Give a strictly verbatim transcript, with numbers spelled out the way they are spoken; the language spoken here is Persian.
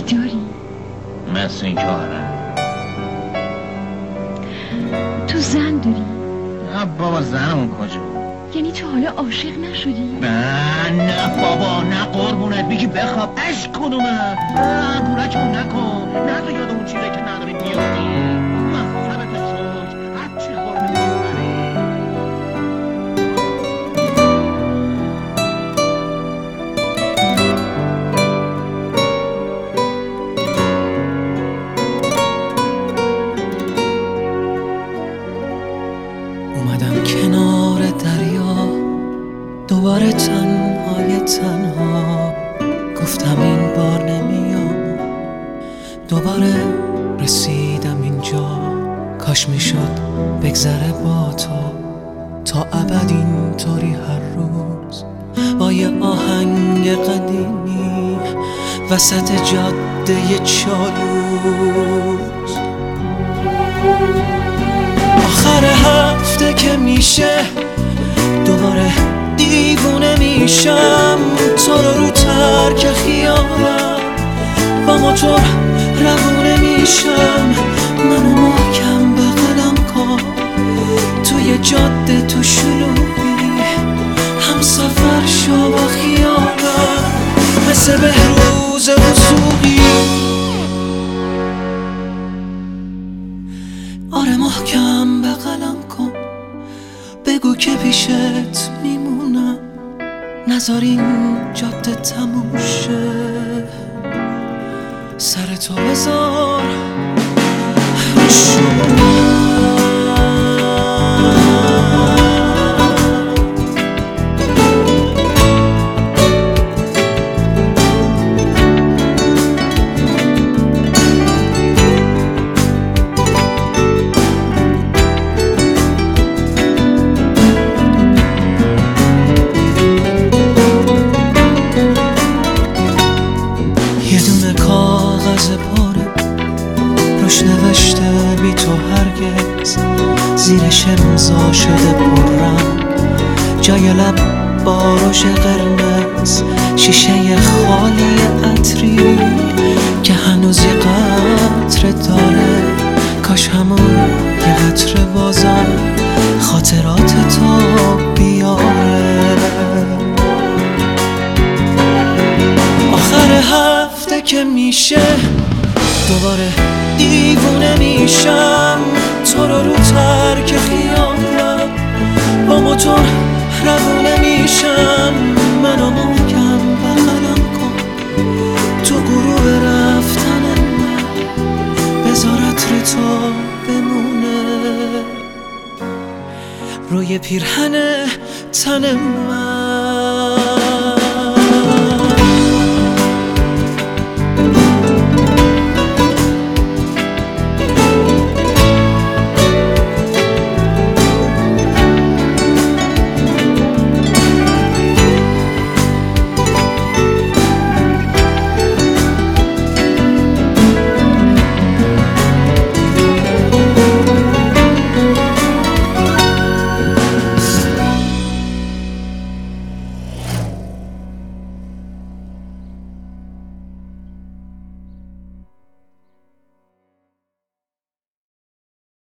داری؟ مثل این که آره. تو زن داری؟ نه بابا زنمون کجا؟ یعنی تو حالا عاشق نشدی؟ نه نه بابا نه قربونت بگی بخواب اش کنومه نه بورکمون نکن نه تو یاد اون چیزه که نداریم بیادی مذهبت چوک هرچی خورده میبری. اومدم کنار دریا دوباره تنهای تنها، گفتم این بار نمیام، دوباره رسیدم اینجا. کاش میشد بگذره با تو تا ابد اینطوری هر روز با یه آهنگ قدیمی وسط جاده چالوس. آخر هفته که میشه دوباره دیوونه میشم، تو رو رو ترک خیالم با موتور روونه میشم. منو محکم بغلم کن توی جاده تو شلوغی، هم سفر شو با خیالم مثل بهروز وسوقی. آره محکم بغلم کن بگو که پیشت میمونم، نذار این جاده تموم شه، سر تو بذار رو شونم. یه دونه کاغذ پاره روش نوشته بی تو هرگز، زیرش امضا شده پررنگ جای لب با روش قرمز، شیشه خالی عطری که هنوز یه قطره داره. کاش همون یه قطره بازم خاطرات تو بیاره. آخر هفته که میشه دوباره دیوونه میشم، تو رو رو ترک خیالم با موتور روونه میشم. منو محکم بغلم کن تو غروب رفتن من، بذار عطر تو بمونه روی پیرهن تن من.